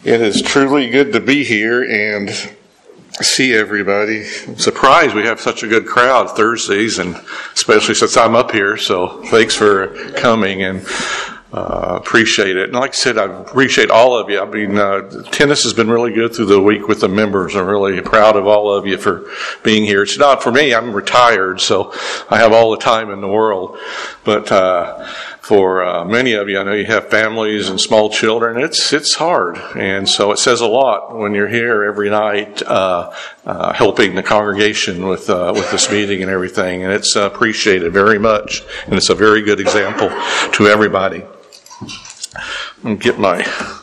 It is truly good to be here and see everybody. I'm surprised we have such a good crowd Thursdays, and especially since I'm up here. So thanks for coming and appreciate it. And like I said, I appreciate all of you. I mean, attendance has been really good through the week with the members. I'm really proud of all of you for being here. It's not for me. I'm retired, so I have all the time in the world. But for many of you, I know you have families and small children. It's hard, and so it says a lot when you're here every night helping the congregation with this meeting and everything. And it's appreciated very much, and it's a very good example to everybody. I'm gonna get my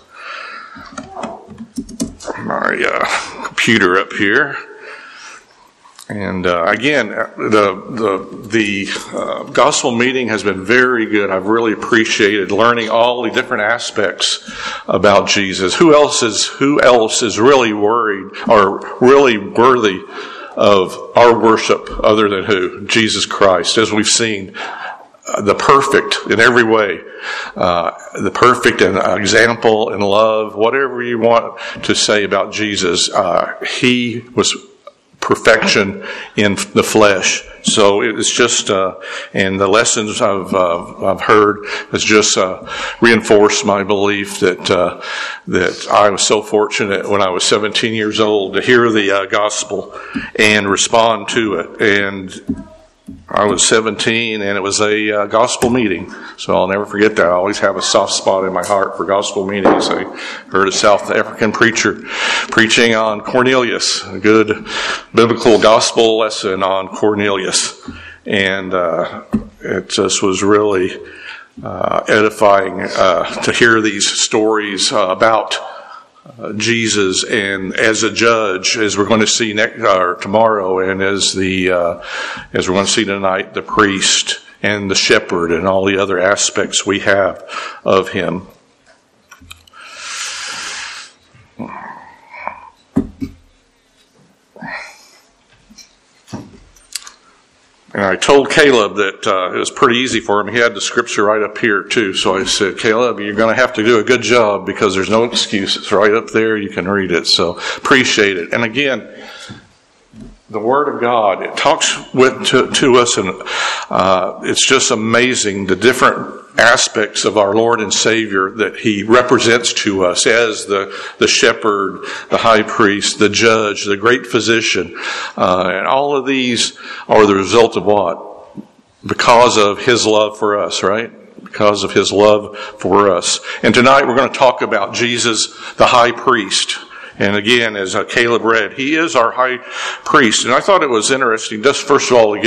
computer up here. And again, the gospel meeting has been very good. I've really appreciated learning all the different aspects about Jesus. Who else is really worried or really worthy of our worship other than who? Jesus Christ, as we've seen. The perfect in every way, the perfect in example and love, whatever you want to say about Jesus, he was perfection in the flesh. So it's just, and the lessons I've heard has just reinforced my belief that I was so fortunate when I was 17 years old to hear the gospel and respond to it. And I was 17, and it was a gospel meeting, so I'll never forget that. I always have a soft spot in my heart for gospel meetings. I heard a South African preacher preaching on Cornelius, a good biblical gospel lesson on Cornelius, and it just was really edifying to hear these stories about Jesus, and as a judge, as we're going to see tomorrow, and as we're going to see tonight, the priest and the shepherd and all the other aspects we have of him. And I told Caleb that it was pretty easy for him. He had the scripture right up here too. So I said, Caleb, you're going to have to do a good job because there's no excuse. It's right up there. You can read it. So appreciate it. And again, the Word of God, it talks to us, and it's just amazing the different aspects of our Lord and Savior that He represents to us as the shepherd, the high priest, the judge, the great physician. And all of these are the result of what? Because of His love for us, right? Because of His love for us. And tonight we're going to talk about Jesus, the high priest. And again, as Caleb read, he is our high priest. And I thought it was interesting, just first of all,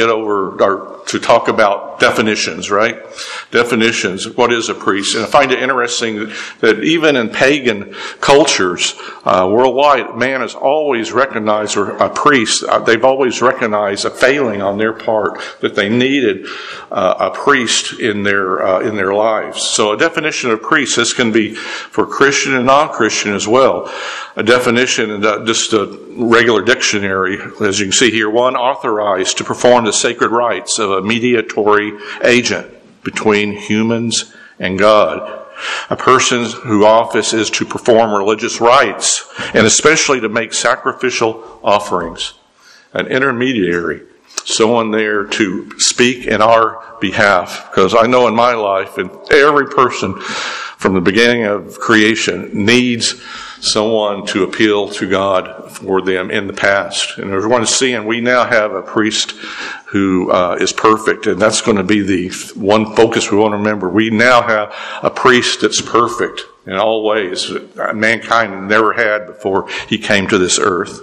to talk about definitions, right? Definitions. What is a priest? And I find it interesting that even in pagan cultures worldwide, man has always recognized, or a priest, they've always recognized a failing on their part, that they needed a priest in their lives. So a definition of priest, this can be for Christian and non-Christian as well. A definition, just a regular dictionary, as you can see here, one authorized to perform the sacred rites of a mediatory agent between humans and God. A person whose office is to perform religious rites, and especially to make sacrificial offerings. An intermediary, someone there to speak in our behalf. Because I know in my life, and every person from the beginning of creation needs someone to appeal to God for them in the past. And as we're going to see, and we now have a priest who is perfect, and that's going to be the one focus we want to remember. We now have a priest that's perfect in all ways that mankind never had before he came to this earth.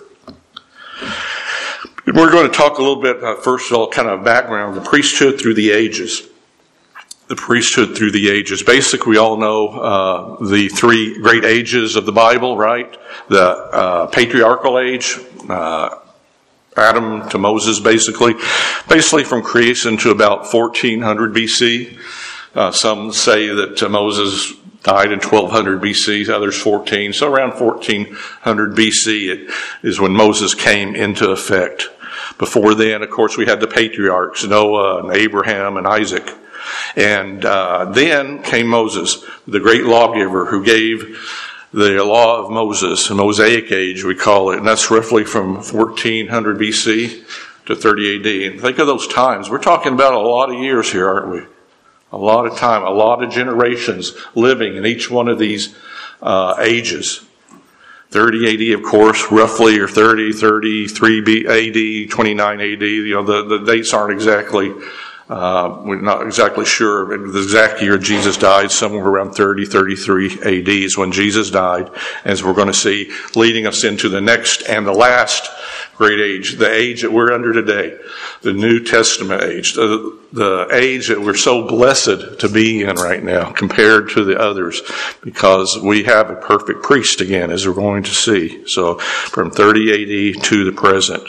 We're going to talk a little bit, first of all, kind of background, the priesthood through the ages. The priesthood through the ages. Basically, we all know the three great ages of the Bible, right? The patriarchal age, Adam to Moses, basically from creation to about 1400 BC. Some say that Moses died in 1200 BC, others 14. So around 1400 BC it is when Moses came into effect. Before then, of course, we had the patriarchs, Noah and Abraham and Isaac. And then came Moses, the great lawgiver, who gave the law of Moses, the Mosaic age we call it, and that's roughly from 1400 BC to 30 AD. And think of those times. We're talking about a lot of years here, aren't we? A lot of time, a lot of generations living in each one of these ages. 30 AD, of course, roughly, or 33 AD, 29 AD. The dates aren't exactly, we're not exactly sure the exact year Jesus died. Somewhere around 33 AD is when Jesus died, as we're going to see, leading us into the next and the last great age, the age that we're under today, the New Testament age, the age that we're so blessed to be in right now compared to the others, because we have a perfect priest again, as we're going to see. So from 30 AD to the present.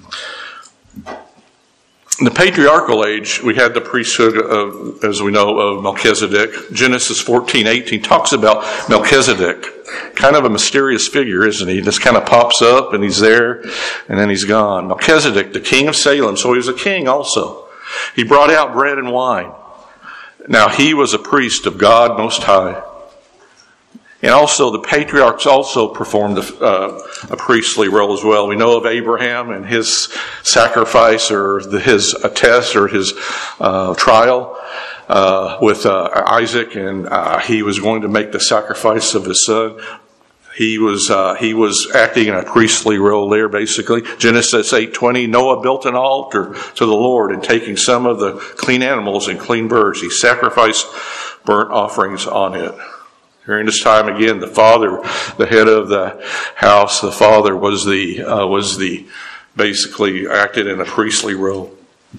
In the patriarchal age, we had the priesthood of, as we know, of Melchizedek. Genesis 14:18 talks about Melchizedek. Kind of a mysterious figure, isn't he? He just kind of pops up and he's there and then he's gone. Melchizedek, the king of Salem, so he was a king also. He brought out bread and wine. Now he was a priest of God Most High. And also the patriarchs also performed a priestly role as well. We know of Abraham and his sacrifice, or his test, or his trial with Isaac, and he was going to make the sacrifice of his son. He was acting in a priestly role there, basically. Genesis 8:20, Noah built an altar to the Lord, and taking some of the clean animals and clean birds, he sacrificed burnt offerings on it. During this time, again, the father, the head of the house, the father was the basically acted in a priestly role.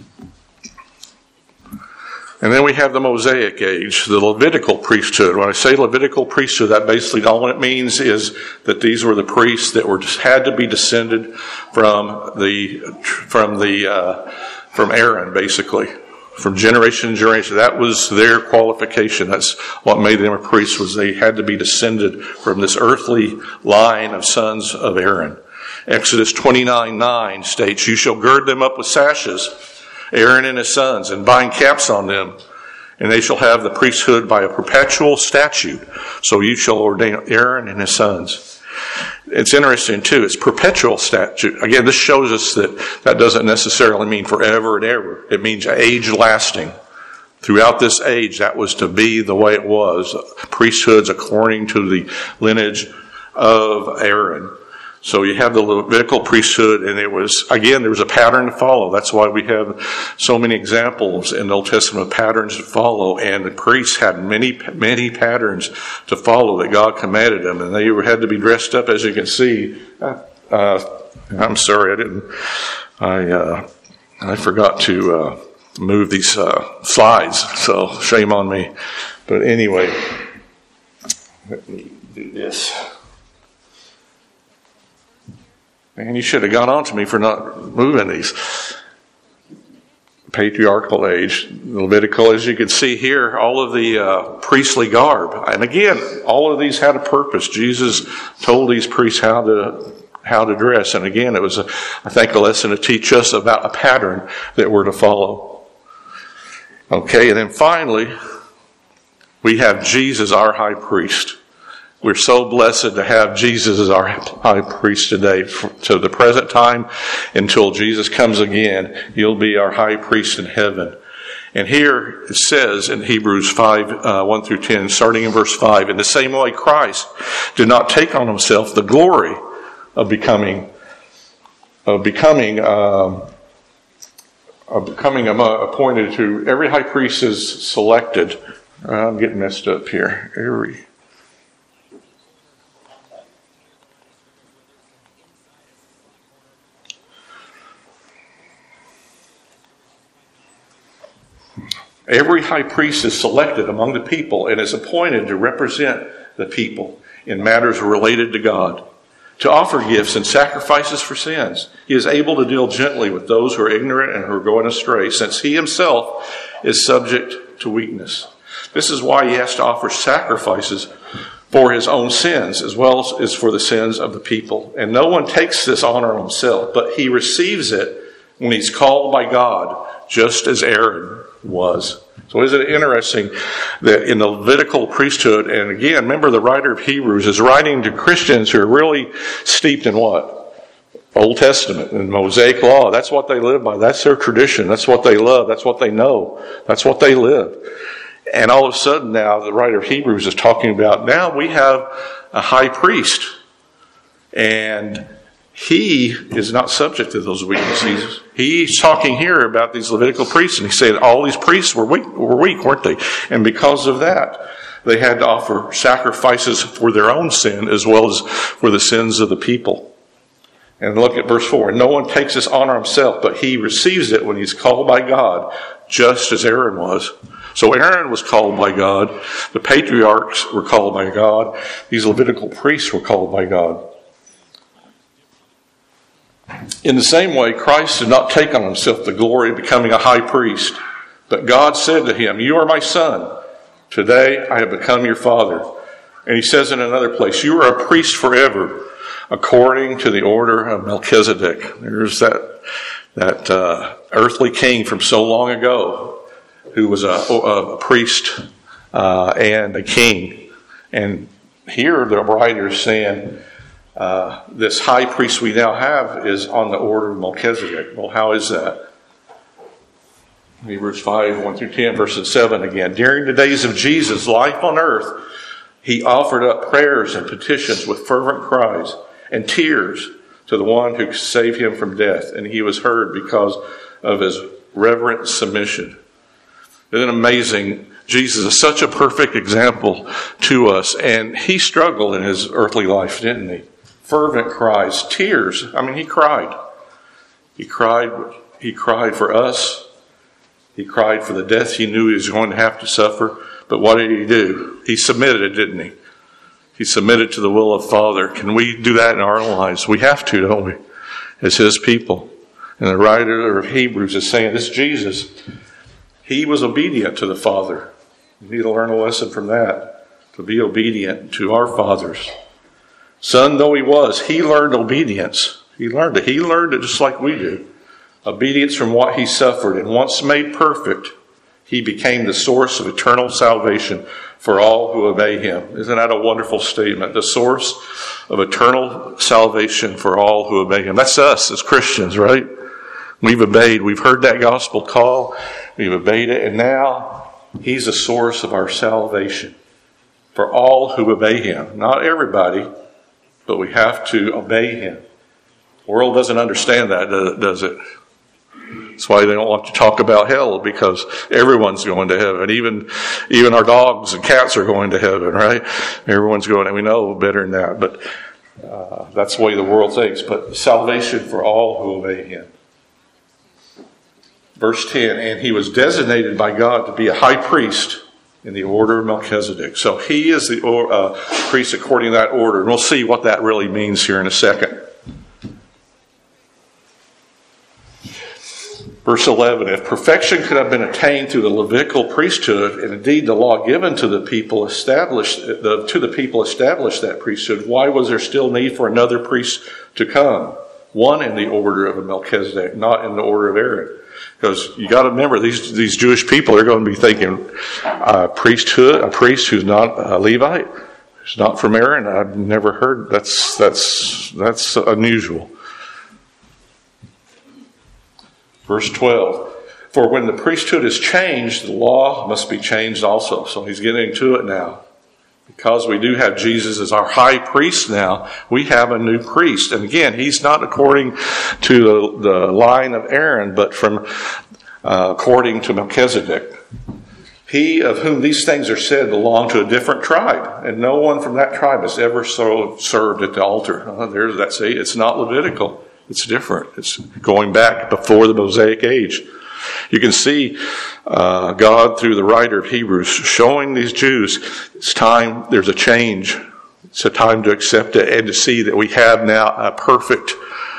And then we have the Mosaic age, the Levitical priesthood. When I say Levitical priesthood, that basically all it means is that these were the priests that had to be descended from Aaron, basically. From generation to generation. That was their qualification. That's what made them a priest, was they had to be descended from this earthly line of sons of Aaron. Exodus 29:9 states, you shall gird them up with sashes, Aaron and his sons, and bind caps on them, and they shall have the priesthood by a perpetual statute. So you shall ordain Aaron and his sons. It's interesting too, it's perpetual statute. Again, this shows us that doesn't necessarily mean forever and ever. It means age lasting. Throughout this age, that was to be the way it was. Priesthoods according to the lineage of Aaron. So you have the Levitical priesthood, and there was a pattern to follow. That's why we have so many examples in the Old Testament of patterns to follow, and the priests had many, many patterns to follow that God commanded them, and they had to be dressed up, as you can see. I'm sorry, I forgot to move these slides, so shame on me. But anyway, let me do this. Man, you should have got on to me for not moving these. Patriarchal age, Levitical, as you can see here, all of the priestly garb. And again, all of these had a purpose. Jesus told these priests how to dress. And again, it was, I think, a lesson to teach us about a pattern that we're to follow. Okay, and then finally, we have Jesus, our high priest. We're so blessed to have Jesus as our high priest today. To the present time, until Jesus comes again, he'll be our high priest in heaven. And here it says in Hebrews 5, 1 through 10, starting in verse 5, in the same way Christ did not take on himself the glory of becoming appointed to every high priest is selected. I'm getting messed up here. Every high priest is selected among the people and is appointed to represent the people in matters related to God, to offer gifts and sacrifices for sins. He is able to deal gently with those who are ignorant and who are going astray, since he himself is subject to weakness. This is why he has to offer sacrifices for his own sins as well as for the sins of the people. And no one takes this honor on himself, but he receives it when he's called by God, just as Aaron was. So isn't it interesting that in the Levitical priesthood, and again, remember the writer of Hebrews is writing to Christians who are really steeped in what? Old Testament and Mosaic law. That's what they live by. That's their tradition. That's what they love. That's what they know. That's what they live. And all of a sudden now, the writer of Hebrews is talking about, now we have a high priest. And he is not subject to those weaknesses. He's talking here about these Levitical priests, and he's saying all these priests were weak, weren't they? And because of that, they had to offer sacrifices for their own sin as well as for the sins of the people. And look at verse 4. No one takes this honor himself, but he receives it when he's called by God, just as Aaron was. So Aaron was called by God. The patriarchs were called by God. These Levitical priests were called by God. In the same way, Christ did not take on himself the glory of becoming a high priest. But God said to him, you are my son. Today I have become your father. And he says in another place, you are a priest forever, according to the order of Melchizedek. There's that earthly king from so long ago who was a priest and a king. And here the writer is saying this high priest we now have is on the order of Melchizedek. Well, how is that? Hebrews 5, 1 through 10, verse 7 again. During the days of Jesus' life on earth, he offered up prayers and petitions with fervent cries and tears to the one who could save him from death. And he was heard because of his reverent submission. Isn't it amazing? Jesus is such a perfect example to us. And he struggled in his earthly life, didn't he? Fervent cries, tears. I mean, he cried. He cried for us. He cried for the death he knew he was going to have to suffer. But what did he do? He submitted, didn't he? He submitted to the will of the Father. Can we do that in our lives? We have to, don't we? As his people. And the writer of Hebrews is saying, this Jesus, he was obedient to the Father. We need to learn a lesson from that. To be obedient to our fathers. Son though he was, he learned obedience. He learned it. He learned it just like we do. Obedience from what he suffered. And once made perfect, he became the source of eternal salvation for all who obey him. Isn't that a wonderful statement? The source of eternal salvation for all who obey him. That's us as Christians, right? We've obeyed. We've heard that gospel call. We've obeyed it. And now he's the source of our salvation for all who obey him. Not everybody, but we have to obey him. The world doesn't understand that, does it? That's why they don't want to talk about hell, because everyone's going to heaven. Even our dogs and cats are going to heaven, right? Everyone's going, and we know better than that. But that's the way the world thinks. But salvation for all who obey him. Verse 10, and he was designated by God to be a high priest in the order of Melchizedek. So he is the priest according to that order. And we'll see what that really means here in a second. Verse 11, if perfection could have been attained through the Levitical priesthood, and indeed the law given to the people established that priesthood, why was there still need for another priest to come? One in the order of a Melchizedek, not in the order of Aaron. Because you got to remember, these Jewish people are going to be thinking, a priest who's not a Levite, who's not from Aaron. I've never heard. That's unusual. Verse 12, for when the priesthood is changed, the law must be changed also. So he's getting to it now. Because we do have Jesus as our high priest now, we have a new priest. And again, he's not according to the line of Aaron, but from according to Melchizedek. He of whom these things are said belonged to a different tribe, and no one from that tribe has ever served at the altar. There's that say. It's not Levitical. It's different. It's going back before the Mosaic age. You can see God through the writer of Hebrews showing these Jews it's time. There's a change. It's a time to accept it and to see that we have now a perfect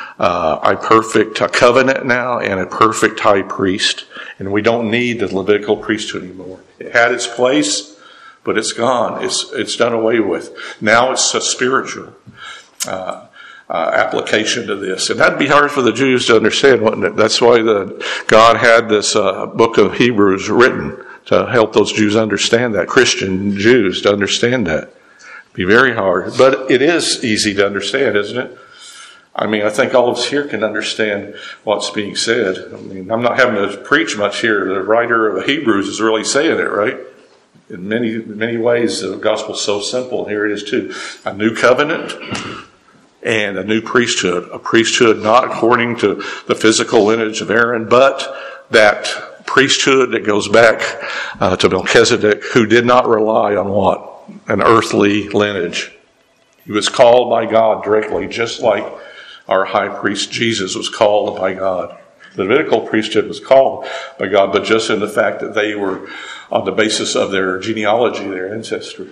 covenant now and a perfect high priest, and we don't need the Levitical priesthood anymore. It had its place, but it's gone. It's done away with. Now it's a spiritual application to this. And that'd be hard for the Jews to understand, wouldn't it? That's why God had this book of Hebrews written, to help those Jews understand that, Christian Jews to understand that. It'd be very hard. But it is easy to understand, isn't it? I mean, I think all of us here can understand what's being said. I mean, I'm not having to preach much here. The writer of Hebrews is really saying it, right? In many ways, the gospel's so simple. Here it is too. A new covenant and a new priesthood. A priesthood not according to the physical lineage of Aaron, but that priesthood that goes back to Melchizedek, who did not rely on what? An earthly lineage. He was called by God directly, just like our high priest Jesus was called by God. The Levitical priesthood was called by God, but just in the fact that they were on the basis of their genealogy, their ancestry.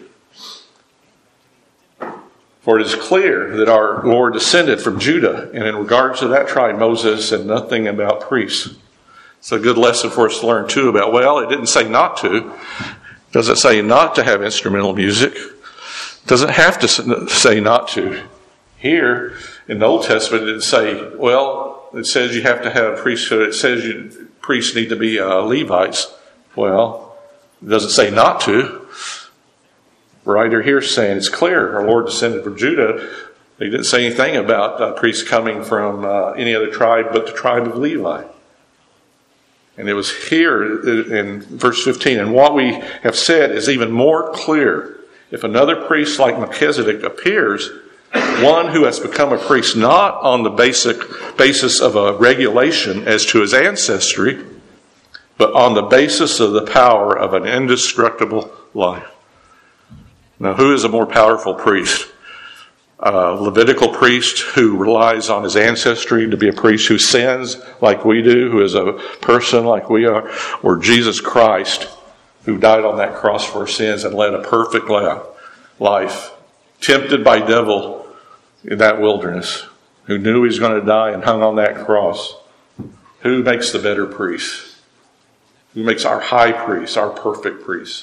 For it is clear that our Lord descended from Judah, and in regards to that tribe, Moses said nothing about priests. It's a good lesson for us to learn too about, well, it didn't say not to. It doesn't say not to have instrumental music. It doesn't have to say not to. Here, in the Old Testament, it didn't say, well, it says you have to have priesthood. It says priests need to be Levites. Well, it doesn't say not to. The writer here is saying it's clear. Our Lord descended from Judah. He didn't say anything about priests coming from any other tribe but the tribe of Levi. And it was here in verse 15. And what we have said is even more clear. If another priest like Melchizedek appears, one who has become a priest not on the basis of a regulation as to his ancestry, but on the basis of the power of an indestructible life. Now, who is a more powerful priest? A Levitical priest who relies on his ancestry to be a priest who sins like we do, who is a person like we are, or Jesus Christ who died on that cross for our sins and led a perfect life, tempted by devil in that wilderness, who knew he was going to die and hung on that cross. Who makes the better priest? Who makes our high priest, our perfect priest?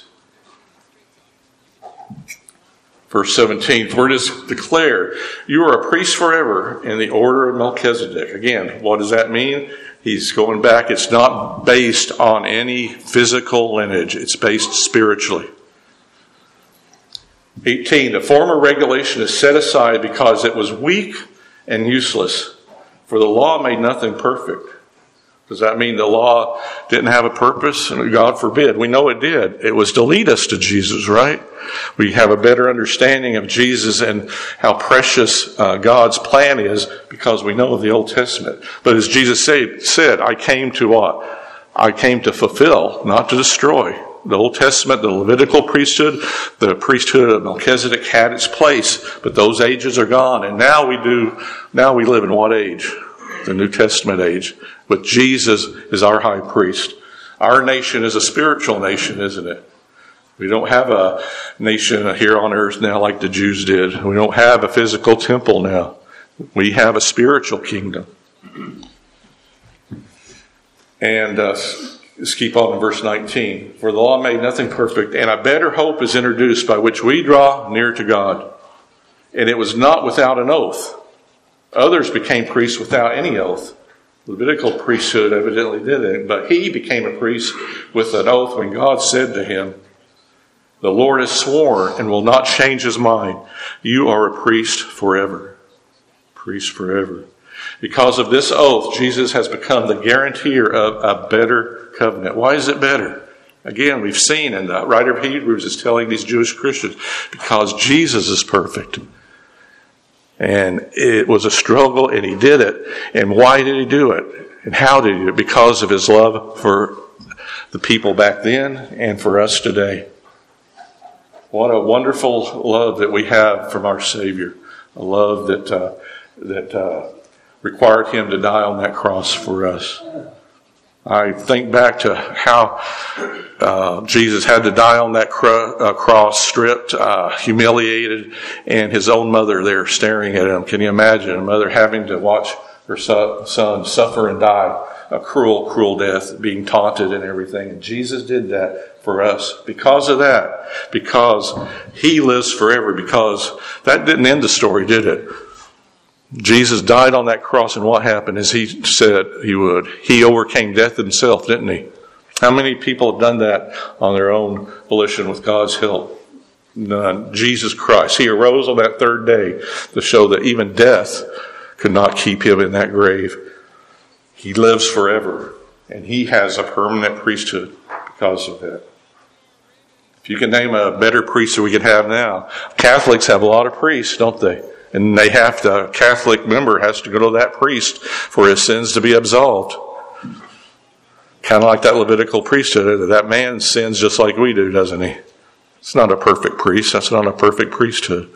Verse 17, for it is declared, you are a priest forever in the order of Melchizedek. Again, what does that mean? He's going back. It's not based on any physical lineage. It's based spiritually. 18, the former regulation is set aside because it was weak and useless, for the law made nothing perfect. Does that mean the law didn't have a purpose? God forbid. We know it did. It was to lead us to Jesus, right? We have a better understanding of Jesus and how precious God's plan is because we know of the Old Testament. But as Jesus said, I came to what? I came to fulfill, not to destroy. The Old Testament, the Levitical priesthood, the priesthood of Melchizedek had its place, but those ages are gone. And now we live in what age? The New Testament age. But Jesus is our high priest. Our nation is a spiritual nation, isn't it? We don't have a nation here on earth now like the Jews did. We don't have a physical temple now. We have a spiritual kingdom. And let's keep on in verse 19. For the law made nothing perfect, and a better hope is introduced by which we draw near to God. And it was not without an oath. Others became priests without any oath. The Levitical priesthood evidently did it, but he became a priest with an oath when God said to him, the Lord has sworn and will not change his mind. You are a priest forever. Priest forever. Because of this oath, Jesus has become the guarantor of a better covenant. Why is it better? Again, we've seen, and the writer of Hebrews is telling these Jewish Christians, because Jesus is perfect. And it was a struggle, and he did it. And why did he do it? And how did he do it? Because of his love for the people back then and for us today. What a wonderful love that we have from our Savior. A love that required him to die on that cross for us. I think back to how Jesus had to die on that cross, stripped, humiliated, and his own mother there staring at him. Can you imagine a mother having to watch her son suffer and die a cruel, cruel death, being taunted and everything? And Jesus did that for us. Because of that, because he lives forever, because that didn't end the story, did it? Jesus died on that cross, and what happened is he said he would. He overcame death himself, didn't he? How many people have done that on their own volition with God's help? None. Jesus Christ. He arose on that third day to show that even death could not keep him in that grave. He lives forever, and he has a permanent priesthood because of that. If you can name a better priest than we could have now, Catholics have a lot of priests, don't they? And they have to, a Catholic member has to go to that priest for his sins to be absolved. Kind of like that Levitical priesthood. That man sins just like we do, doesn't he? It's not a perfect priest. That's not a perfect priesthood.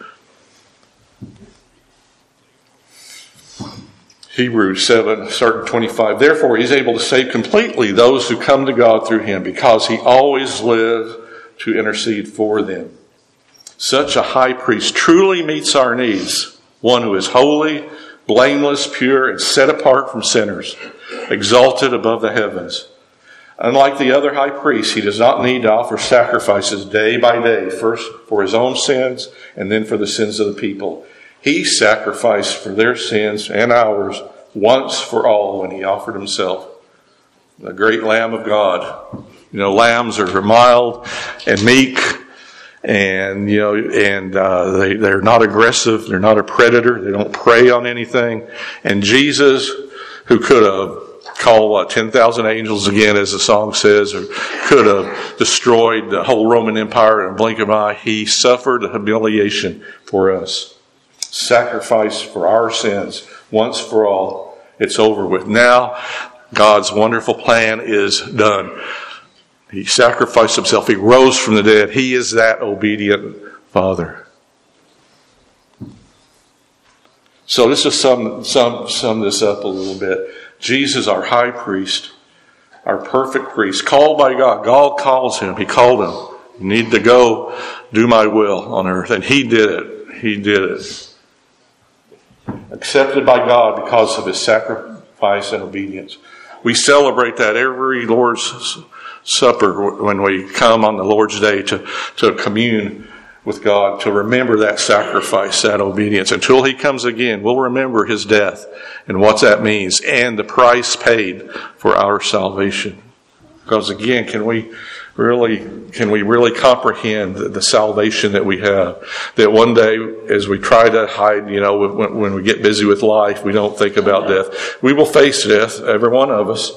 Hebrews 7, starting 25. Therefore, he's able to save completely those who come to God through him, because he always lives to intercede for them. Such a high priest truly meets our needs. One who is holy, blameless, pure, and set apart from sinners, exalted above the heavens. Unlike the other high priests, he does not need to offer sacrifices day by day, first for his own sins and then for the sins of the people. He sacrificed for their sins and ours once for all when he offered himself. The great Lamb of God. You know, lambs are mild and meek, and they're not aggressive. They're not a predator. They don't prey on anything. And Jesus, who could have called 10,000 angels again, as the song says, or could have destroyed the whole Roman Empire in a blink of an eye, he suffered a humiliation for us. Sacrifice for our sins once for all. It's over with. Now, God's wonderful plan is done. He sacrificed himself. He rose from the dead. He is that obedient Father. So let's just sum this up a little bit. Jesus, our high priest, our perfect priest, called by God. God calls him. He called him. You need to go do my will on earth. And he did it. He did it. Accepted by God because of his sacrifice and obedience. We celebrate that every Lord's Supper when we come on the Lord's Day to commune with God, to remember that sacrifice, that obedience. Until he comes again, we'll remember his death and what that means and the price paid for our salvation. Because again, can we really comprehend the salvation that we have? That one day, as we try to hide, when we get busy with life, we don't think about death. We will face death, every one of us.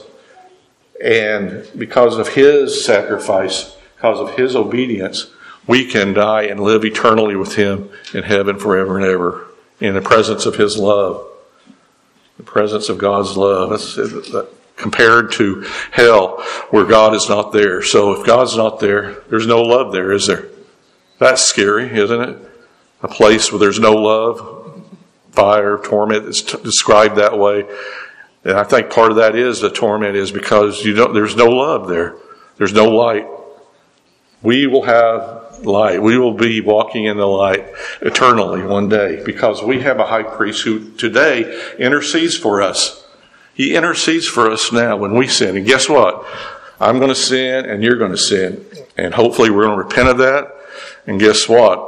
And because of his sacrifice, because of his obedience, we can die and live eternally with him in heaven forever and ever, in the presence of his love, the presence of God's love. That's compared to hell, where God is not there. So if God's not there, there's no love there, is there? That's scary, isn't it? A place where there's no love, fire, torment is described that way. And I think part of that is the torment is because there's no love there. There's no light. We will have light. We will be walking in the light eternally one day, because we have a high priest who today intercedes for us. He intercedes for us now when we sin. And guess what? I'm going to sin and you're going to sin. And hopefully we're going to repent of that. And guess what?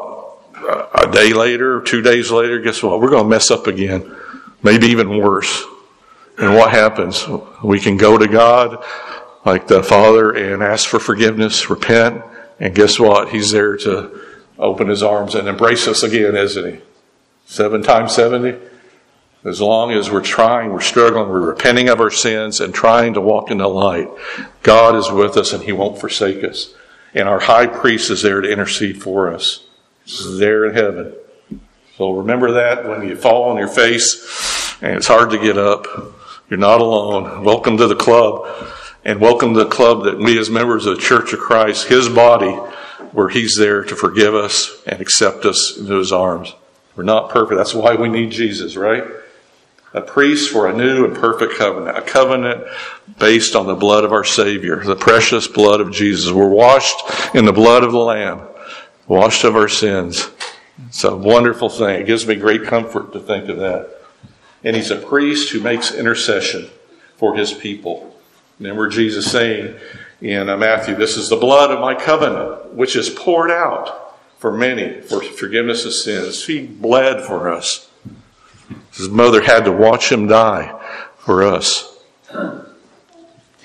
A day later, 2 days later, guess what? We're going to mess up again. Maybe even worse. And what happens? We can go to God like the Father and ask for forgiveness, repent. And guess what? He's there to open his arms and embrace us again, isn't he? 7 times 70. As long as we're trying, we're struggling, we're repenting of our sins and trying to walk in the light, God is with us and he won't forsake us. And our high priest is there to intercede for us. He's there in heaven. So remember that when you fall on your face and it's hard to get up. You're not alone. Welcome to the club. And welcome to the club that we as members of the Church of Christ, his body, where he's there to forgive us and accept us into his arms. We're not perfect. That's why we need Jesus, right? A priest for a new and perfect covenant. A covenant based on the blood of our Savior, the precious blood of Jesus. We're washed in the blood of the Lamb, washed of our sins. It's a wonderful thing. It gives me great comfort to think of that. And he's a priest who makes intercession for his people. Remember Jesus saying in Matthew, this is the blood of my covenant, which is poured out for many for forgiveness of sins. He bled for us. His mother had to watch him die for us.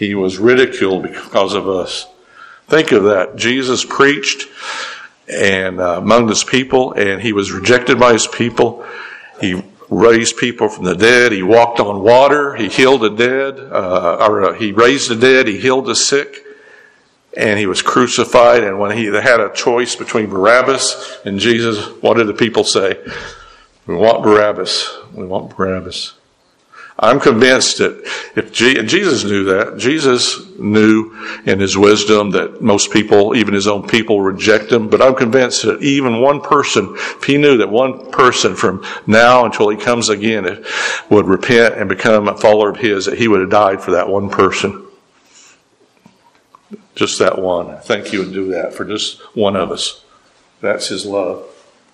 He was ridiculed because of us. Think of that. Jesus preached and among his people, and he was rejected by his people. He raised people from the dead. He walked on water. He healed the dead. He raised the dead. He healed the sick. And he was crucified. And when they had a choice between Barabbas and Jesus, what did the people say? We want Barabbas. We want Barabbas. I'm convinced that and Jesus knew that. Jesus knew in his wisdom that most people, even his own people, reject him. But I'm convinced that even one person, if he knew that one person from now until he comes again would repent and become a follower of his, that he would have died for that one person. Just that one. I think he would do that for just one of us. That's his love.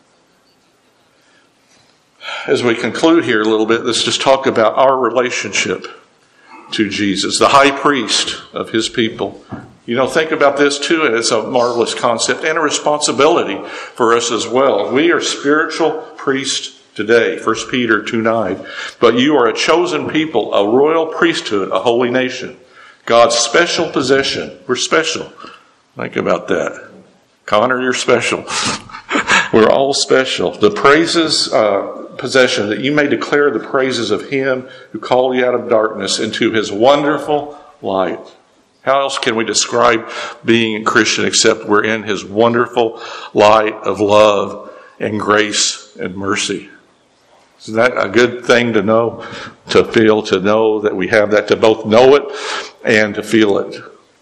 As we conclude here a little bit, let's just talk about our relationship to Jesus, the high priest of his people. Think about this too, and it's a marvelous concept and a responsibility for us as well. We are spiritual priests today, 1 Peter 2:9. But you are a chosen people, a royal priesthood, a holy nation, God's special possession. We're special. Think about that. Connor, you're special. We're all special. The praises, possession, that you may declare the praises of him who called you out of darkness into his wonderful light. How else can we describe being a Christian except we're in his wonderful light of love and grace and mercy? Isn't that a good thing to know, to feel, to know that we have that, to both know it and to feel it?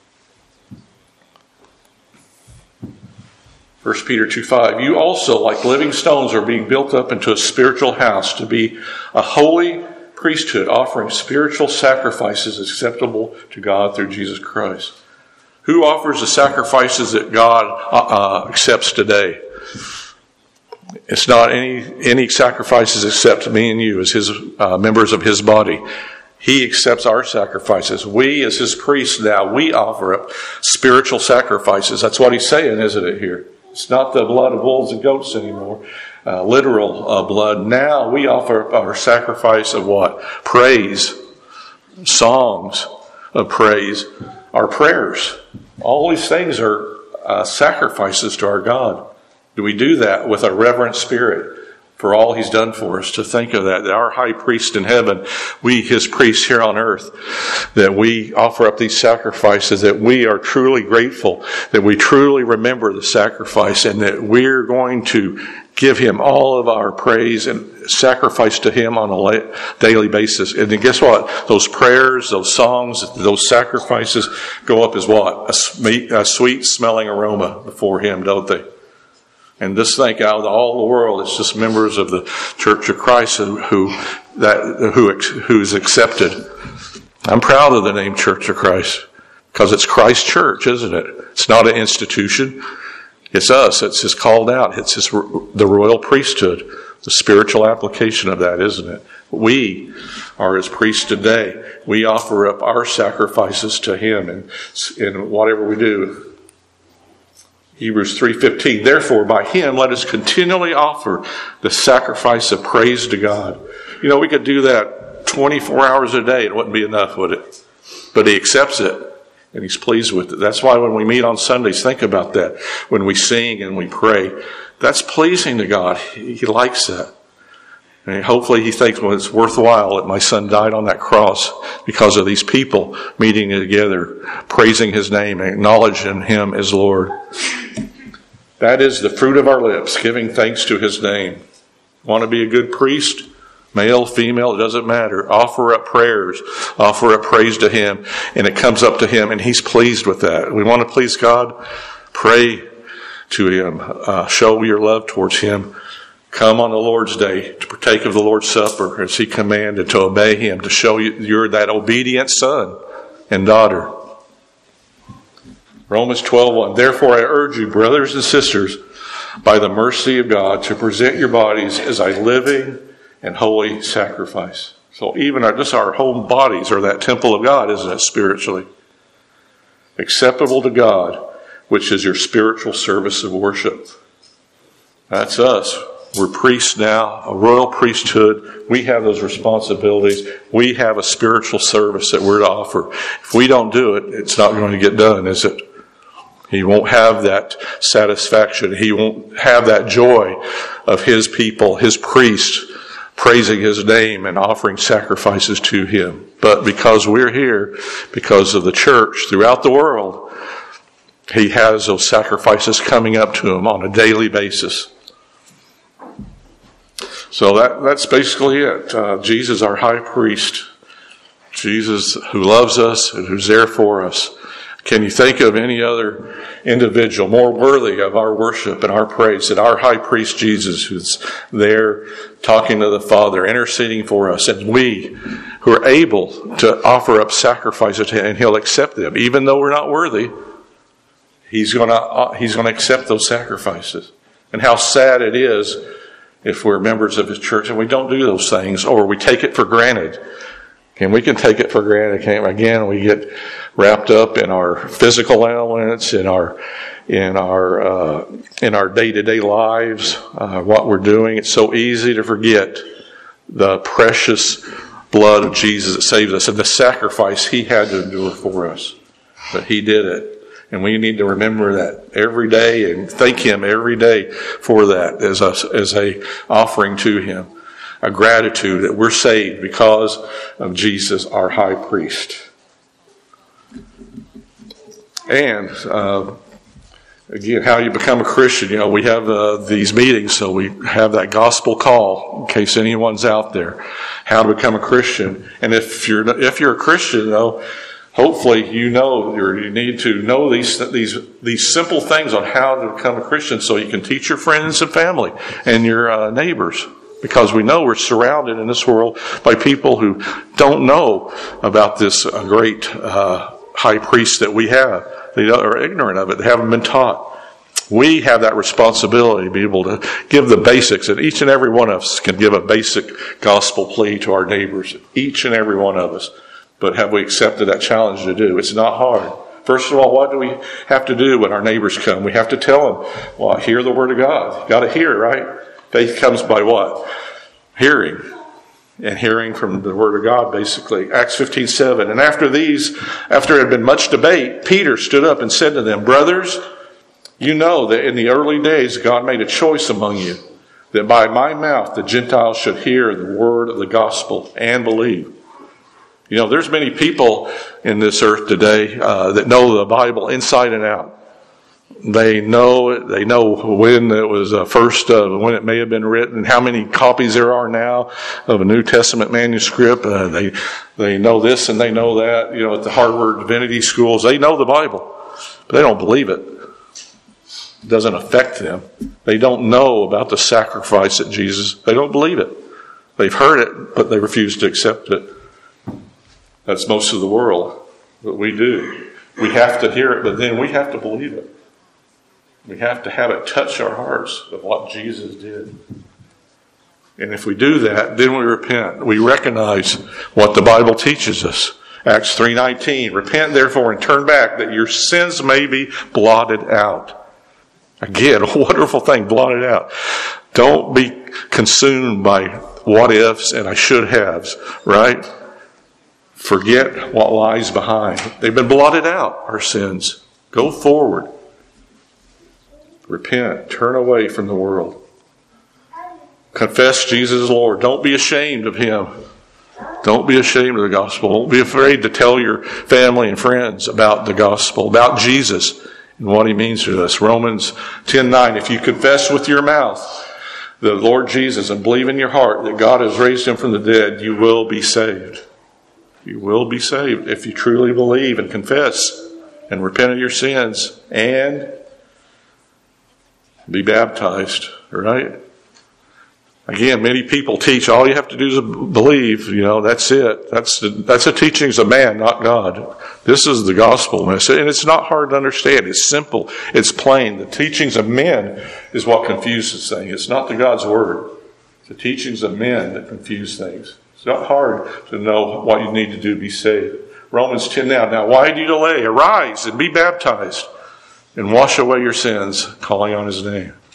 1 Peter 2:5, you also, like living stones, are being built up into a spiritual house to be a holy priesthood, offering spiritual sacrifices acceptable to God through Jesus Christ. Who offers the sacrifices that God accepts today? It's not any sacrifices except me and you as his members of his body. He accepts our sacrifices. We, as his priests now, we offer up spiritual sacrifices. That's what he's saying, isn't it, here? It's not the blood of bulls and goats anymore, literal blood. Now we offer our sacrifice of what? Praise, songs of praise, our prayers. All these things are sacrifices to our God. Do we do that with a reverent spirit for all he's done for us? To think of that our high priest in heaven, we, his priests here on earth, that we offer up these sacrifices, that we are truly grateful, that we truly remember the sacrifice, and that we're going to give him all of our praise and sacrifice to him on a daily basis. And then guess what? Those prayers, those songs, those sacrifices go up as what? A sweet smelling aroma before him, don't they? And just think, out of all the world, it's just members of the Church of Christ who's accepted. I'm proud of the name Church of Christ because it's Christ's church, isn't it? It's not an institution. It's us. It's his called out. It's the royal priesthood, the spiritual application of that, isn't it? We are his priests today. We offer up our sacrifices to him in whatever we do. Hebrews 3:15, therefore by him let us continually offer the sacrifice of praise to God. We could do that 24 hours a day. It wouldn't be enough, would it? But he accepts it and he's pleased with it. That's why when we meet on Sundays, think about that. When we sing and we pray, that's pleasing to God. He likes that. And hopefully he thinks, well, it's worthwhile that my son died on that cross because of these people meeting together, praising his name, acknowledging him as Lord. That is the fruit of our lips, giving thanks to his name. Want to be a good priest? Male, female, it doesn't matter. Offer up prayers, offer up praise to him, and it comes up to him, and he's pleased with that. We want to please God? Pray to him. Show your love towards him. Come on the Lord's day to partake of the Lord's Supper as he commanded, to obey him, to show you're that obedient son and daughter. Romans 12:1. Therefore I urge you, brothers and sisters, by the mercy of God, to present your bodies as a living and holy sacrifice. So even our whole bodies are that temple of God, isn't it, spiritually? Acceptable to God, which is your spiritual service of worship. That's us. We're priests now, a royal priesthood. We have those responsibilities. We have a spiritual service that we're to offer. If we don't do it, it's not going to get done, is it? He won't have that satisfaction. He won't have that joy of his people, his priests, praising his name and offering sacrifices to him. But because we're here, because of the church throughout the world, he has those sacrifices coming up to him on a daily basis. So that's basically it. Jesus, our high priest. Jesus who loves us and who's there for us. Can you think of any other individual more worthy of our worship and our praise than our high priest Jesus, who's there talking to the Father, interceding for us, and we who are able to offer up sacrifices to him, and he'll accept them, even though we're not worthy. He's going to accept those sacrifices. And how sad it is if we're members of his church and we don't do those things, or we take it for granted. And we can take it for granted. Again, we get wrapped up in our physical elements, in our day-to-day lives, what we're doing. It's so easy to forget the precious blood of Jesus that saves us and the sacrifice he had to endure for us. But he did it. And we need to remember that every day and thank him every day for that as a offering to him. A gratitude that we're saved because of Jesus, our high priest. And again, how you become a Christian. We have these meetings, so we have that gospel call in case anyone's out there. How to become a Christian. And if you're a Christian, though, hopefully you need to know these simple things on how to become a Christian, so you can teach your friends and family and your neighbors. Because we know we're surrounded in this world by people who don't know about this great high priest that we have. They are ignorant of it. They haven't been taught. We have that responsibility to be able to give the basics, and each and every one of us can give a basic gospel plea to our neighbors. Each and every one of us. But have we accepted that challenge to do? It's not hard. First of all, what do we have to do when our neighbors come? We have to tell them, well, hear the word of God. You've got to hear, right? Faith comes by what? Hearing. And hearing from the word of God, basically. Acts 15:7. And after it had been much debate, Peter stood up and said to them, brothers, you know that in the early days God made a choice among you, that by my mouth the Gentiles should hear the word of the gospel and believe. There's many people in this earth today that know the Bible inside and out. They know it. They know when it was when it may have been written, how many copies there are now of a New Testament manuscript. They know this and they know that. At the Harvard Divinity Schools, they know the Bible, but they don't believe it. It doesn't affect them. They don't know about the sacrifice that Jesus. They don't believe it. They've heard it, but they refuse to accept it. That's most of the world. But we do. We have to hear it, but then we have to believe it. We have to have it touch our hearts of what Jesus did. And if we do that, then we repent. We recognize what the Bible teaches us. Acts 3:19, repent therefore and turn back that your sins may be blotted out. Again, a wonderful thing, blotted out. Don't be consumed by what ifs and I should haves, right? Forget what lies behind. They've been blotted out, our sins. Go forward. Repent. Turn away from the world. Confess Jesus is Lord. Don't be ashamed of him. Don't be ashamed of the gospel. Don't be afraid to tell your family and friends about the gospel, about Jesus and what he means to us. Romans 10:9, if you confess with your mouth the Lord Jesus and believe in your heart that God has raised him from the dead, you will be saved. You will be saved if you truly believe and confess and repent of your sins and be baptized, right? Again, many people teach all you have to do is believe, that's it. That's the teachings of man, not God. This is the gospel message, and it's not hard to understand. It's simple. It's plain. The teachings of men is what confuses things. It's not the God's word. It's the teachings of men that confuse things. It's not hard to know what you need to do to be saved. Romans 10 now why do you delay? Arise and be baptized and wash away your sins, calling on his name.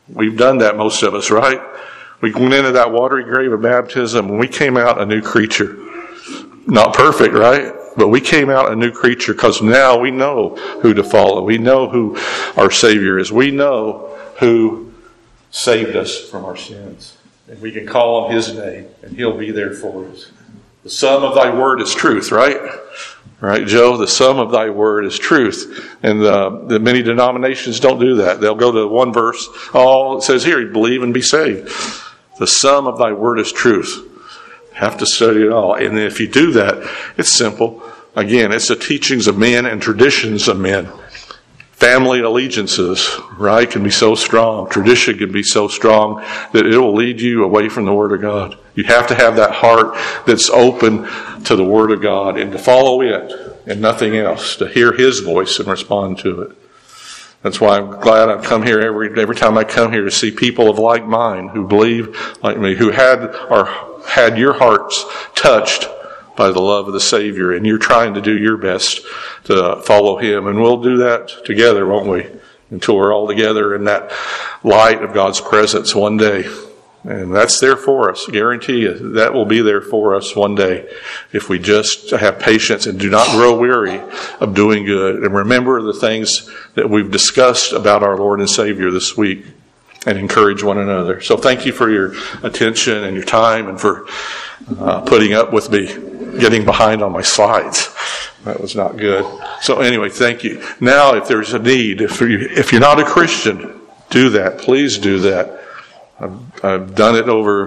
We've done that, most of us, right? We went into that watery grave of baptism and we came out a new creature. Not perfect, right? But we came out a new creature because now we know who to follow. We know who our Savior is. We know who saved us from our sins. And we can call on His name and He'll be there for us. The sum of thy word is truth, right? Right, Joe? The sum of thy word is truth. And the many denominations don't do that. They'll go to one verse. All it says here, believe and be saved. The sum of thy word is truth. Have to study it all. And if you do that, it's simple. Again, it's the teachings of men and traditions of men. Family allegiances, right, can be so strong. Tradition can be so strong that it will lead you away from the Word of God. You have to have that heart that's open to the Word of God and to follow it and nothing else, to hear His voice and respond to it. That's why I'm glad I come here every time I come here to see people of like mind who believe like me, who had your hearts touched by the love of the Savior, and you're trying to do your best to follow Him. And we'll do that together, won't we? Until we're all together in that light of God's presence one day. And that's there for us. I guarantee you that will be there for us one day if we just have patience and do not grow weary of doing good. And remember the things that we've discussed about our Lord and Savior this week and encourage one another. So thank you for your attention and your time and for putting up with me getting behind on my slides. That was not good. So anyway, thank you. Now, if there's a need, if you're not a Christian, do that. Please do that. I've done it over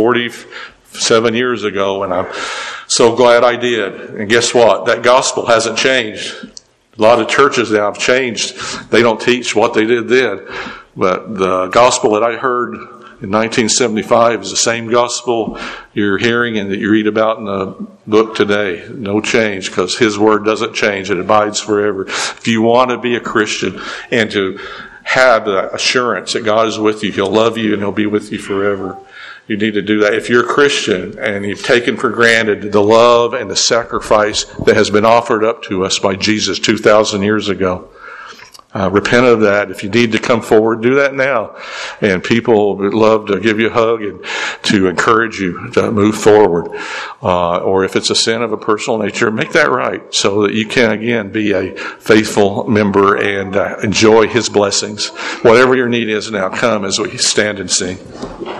47 years ago, and I'm so glad I did. And guess what? That gospel hasn't changed. A lot of churches now have changed. They don't teach what they did then. But the gospel that I heard in 1975 is the same gospel you're hearing and that you read about in the book today. No change, because His word doesn't change. It abides forever. If you want to be a Christian and to have the assurance that God is with you, He'll love you and He'll be with you forever, you need to do that. If you're a Christian and you've taken for granted the love and the sacrifice that has been offered up to us by Jesus 2,000 years ago, repent of that. If you need to come forward, do that now. And people would love to give you a hug and to encourage you to move forward. Or if it's a sin of a personal nature, make that right so that you can again be a faithful member and enjoy His blessings. Whatever your need is now, come as we stand and sing.